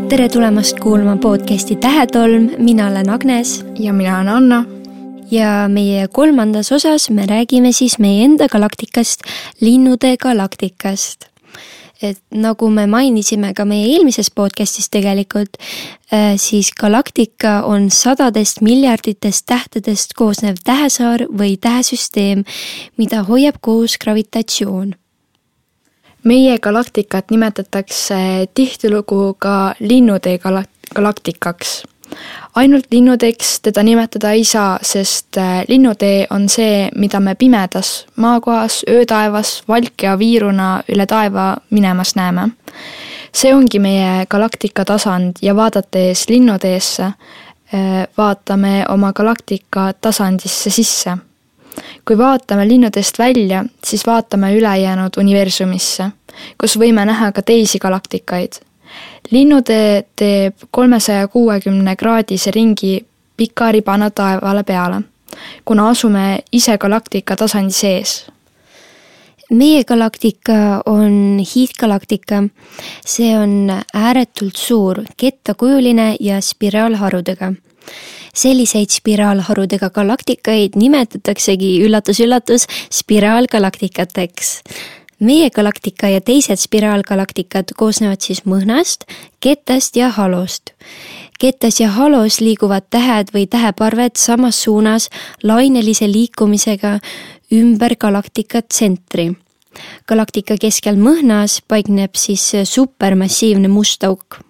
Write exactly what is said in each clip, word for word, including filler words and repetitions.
tere tulemast kuulama podcasti Tähetolm, mina olen Agnes ja mina olen Anna. Ja meie kolmandas osas me räägime siis meie enda galaktikast, linnude galaktikast. Et nagu me mainisime ka meie eelmises podcastis tegelikult, siis galaktika on sadadest miljarditest tähtedest koosnev tähesaar või tähesüsteem, mida hoiab koos gravitatsioon. Meie galaktikat nimetatakse tihtilugu ka linnutee galaktikaks. Ainult linnudeks teda nimetada ei saa, sest linnutee on see, mida me pimedas, maakohas, öötaevas, valke ja viiruna üle taeva minemas näeme. See ongi meie galaktika tasand ja vaadates linnuteesse, vaatame oma galaktika tasandisse sisse. Kui vaatame linnuteest välja, siis vaatame ülejäänud universumisse, kus võime näha ka teisi galaktikaid. Linnutee teeb kolmesaja kuuekümne kraadise ringi pika ribana taevale peale, kuna asume ise galaktika tasandi sees. Meie galaktika on hiidgalaktika. See on ääretult suur, kettakujuline ja spiraalharudega. Selliseid spiraalharudega galaktikaid nimetataksegi üllatus-üllatus spiraalgalaktikateks. Meie galaktika ja teised spiraalgalaktikad koosnevad siis mõhnast, kettast ja halost. Kettas ja halos liiguvad tähed või täheparved samas suunas lainelise liikumisega ümber galaktika tsentri. Galaktika keskel mõhnas paikneb siis supermassiivne must auk.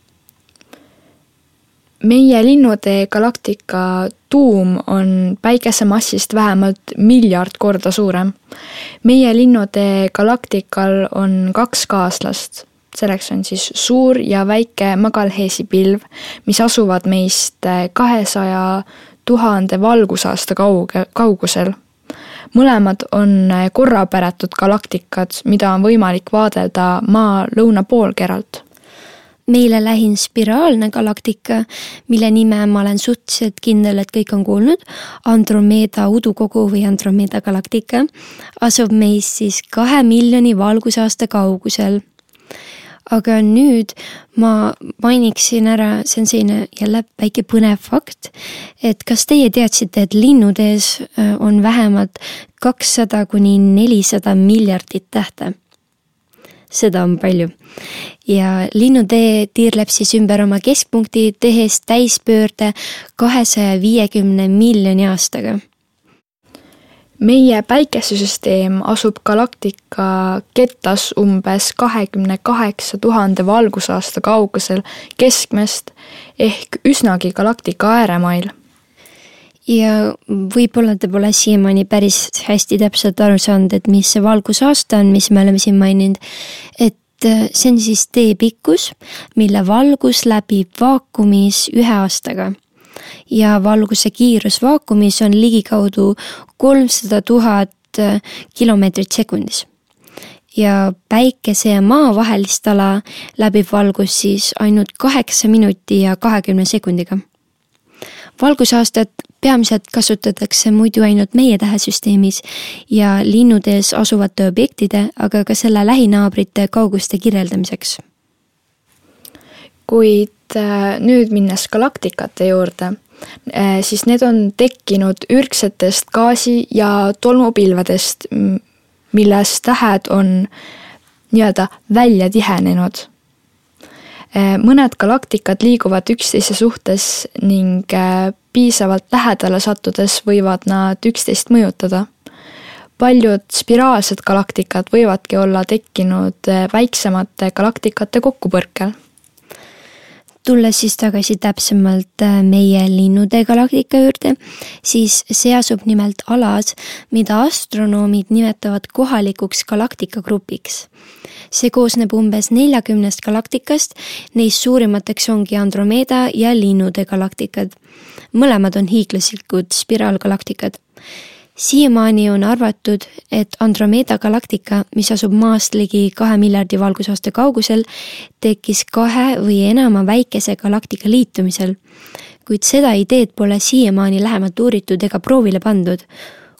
Meie linnutee galaktika tuum on päikese massist vähemalt miljard korda suurem. Meie linnutee galaktikal on kaks kaaslast. Selleks on siis suur ja väike magalheesi pilv, mis asuvad meist kahesaja tuhande valgusaasta kauge, kaugusel. Mõlemad on korrapäratud galaktikad, mida on võimalik vaadelda maa lõunapoolkeralt. Meile lähin spiraalne galaktika, mille nime ma olen suhteliselt kindel, et kõik on kuulnud, Andromeeda udukogu või Andromeeda galaktika, asub meist siis kahe miljoni valgusaasta kaugusel. Aga nüüd ma mainiksin ära, see on selline jälle väike põnev fakt, et kas teie teadsite, et linnutees on vähemalt kakssada kuni nelisada miljardit tähte? Seda on palju. Ja linnutee tiirleb siis ümber oma keskpunkti, tehes täispöörde kahesaja viiekümne miljoni aastaga. Meie päikesesüsteem asub galaktika kettas umbes kahekümne kaheksa tuhande valgusaasta kaugusel keskmest ehk üsnagi galaktika ääremail. Ja võib-olla te pole siiamaani päris hästi täpselt aru saanud, et mis see valgusaasta on, mis me oleme siin maininud, et see on siis tee pikkus, mille valgus läbib vaakumis ühe aastaga. Ja valguse kiirus vaakumis on ligikaudu kolmsada tuhat kilomeetrit sekundis. Ja päikese ja maa vahelist ala läbib valgus siis ainult kaheksa minuti ja kahekümne sekundiga. Valgusaastat peamiselt kasutatakse muidu ainult meie tähesüsteemis ja linnutees asuvate objektide, aga ka selle lähinaabrite kauguste kirjeldamiseks. Kuid nüüd minnes galaktikate juurde, siis need on tekkinud ürgsetest gaasi- ja tolmupilvedest, milles tähed on nii-öelda välja tihenenud. Mõned galaktikad liiguvad üksteise suhtes ning piisavalt lähedale sattudes võivad nad üksteist mõjutada. Paljud spiraalsed galaktikad võivadki olla tekkinud väiksemate galaktikate kokkupõrkel. Tulles siis tagasi täpsemalt meie linnutee galaktika juurde, siis see asub nimelt alas, mida astronoomid nimetavad kohalikuks galaktikagrupiks. See koosneb umbes neljakümnest galaktikast, neist suurimateks ongi Andromeeda ja linnutee galaktikad. Mõlemad on hiiglaslikud spiraalgalaktikad. Siiamaani on arvatud, et Andromeeda galaktika, mis asub maast ligi kahe miljardi valgusaasta kaugusel, tekkis kahe või enama väikese galaktika liitumisel, kuid seda ideed pole siiamaani lähemalt uuritud ega proovile pandud.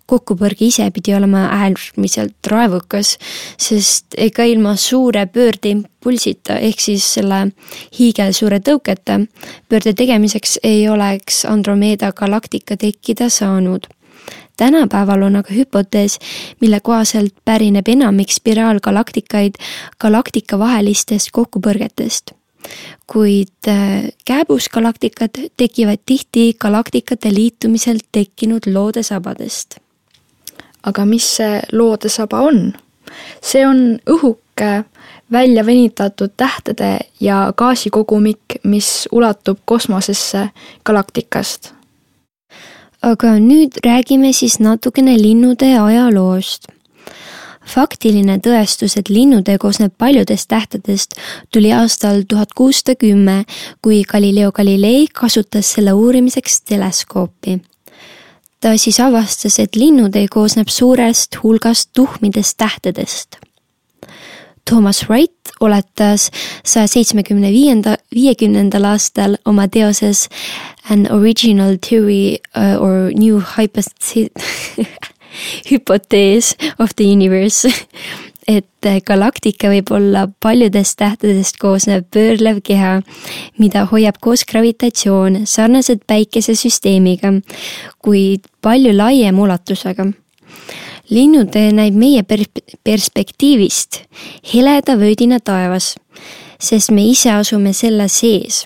kokkupõrge ise pidi olema äärmiselt raevukas, sest ega ilma suure pöördeimpulsita ehk siis selle hiigelsuure tõuketa pöörde tegemiseks ei oleks Andromeeda galaktika tekkida saanud. Tänapäeval on aga hüpotees, mille kohaselt pärineb enamik spiraalgalaktikaid galaktika vahelistest kokkupõrgetest. Kuid kääbusgalaktikad tekivad tihti galaktikate liitumisel tekkinud loodesabadest. Aga mis see loodesaba on? See on õhuke, välja venitatud tähtede ja gaasikogumik, mis ulatub kosmosesse galaktikast. Aga nüüd räägime siis natukene linnude ajaloost. Faktiline tõestus, et linnutee koosneb paljudest tähtedest, tuli aastal tuhat kuussada kümme, kui Galileo Galilei kasutas selle uurimiseks teleskoopi. Ta siis avastas, et linnutee koosneb suurest hulgast tuhmidest tähtedest. Thomas Wright oletas saja seitsmekümne viiendal aastal oma teoses An Original Theory uh, or New Hypothesis Hypothesis of the Universe, et galaktika võib olla paljudest tähtedest koosnev pöörlev keha, mida hoiab koos gravitatsioon sarnaselt päikesesüsteemiga, kuid palju laiem ulatusega. Linnutee näib meie perspektiivist heleda vöödina taevas, sest me ise asume selle sees.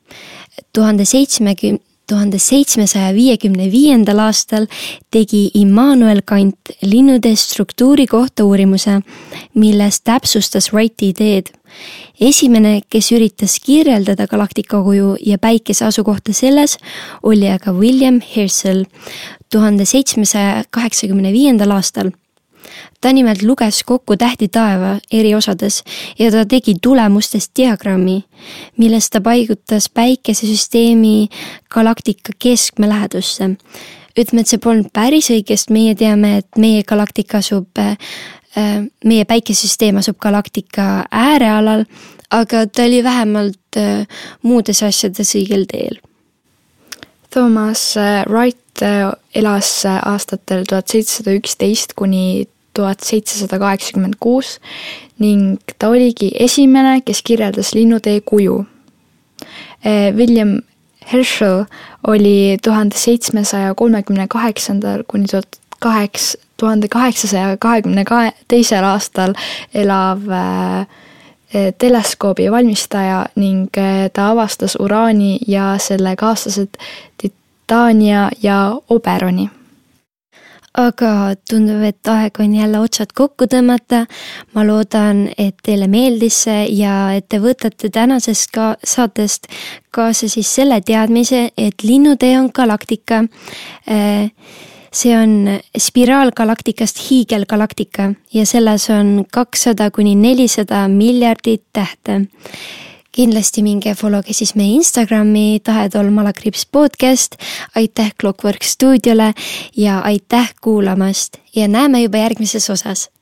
tuhande seitsmesaja viiekümne viiendal aastal tegi Immanuel Kant linnutee struktuuri kohta uurimuse, milles täpsustas Wrighti ideed. Esimene, kes üritas kirjeldada galaktika kuju ja päikese asukohta selles, oli aga William Herschel tuhande seitsmesaja kaheksakümne viiendal aastal. Ta nimelt luges kokku tähti taeva eri osades ja ta tegi tulemustest diagrammi, milles ta paigutas päikesesüsteemi galaktika keskme lähedusse. Ütleme, et see polnud päris õigest, meie teame, et meie galaktika asub, meie päikesesüsteem asub galaktika äärealal, aga ta oli vähemalt muudes asjades õigel teel. Thomas Wright elas aastatel tuhat seitsesada üksteist kuni tuhat seitsesada kaheksakümmend kuus ning ta oligi esimene, kes kirjeldas linnutee kuju. William Herschel oli tuhande seitsmesaja kolmekümne kaheksandal kuni tuhande kaheksasada kahekümne teisel aastal elav teleskoobi valmistaja ning ta avastas uraani ja selle kaaslased Titania ja Oberoni. Aga tundub, et aeg on jälle otsad kokku tõmmata. Ma loodan, et teile meeldis see ja et te võtate tänasest ka saatest kaasa siis selle teadmise, et linnutee on galaktika. See on spiraalgalaktikast hiigelgalaktika ja selles on kakssada kuni nelisada miljardit tähte. Kindlasti minge followge siis meie Instagrami Tahetolm Alakriips podcast, aitäh Clockwork stuudiole ja aitäh kuulamast ja näeme juba järgmises osas.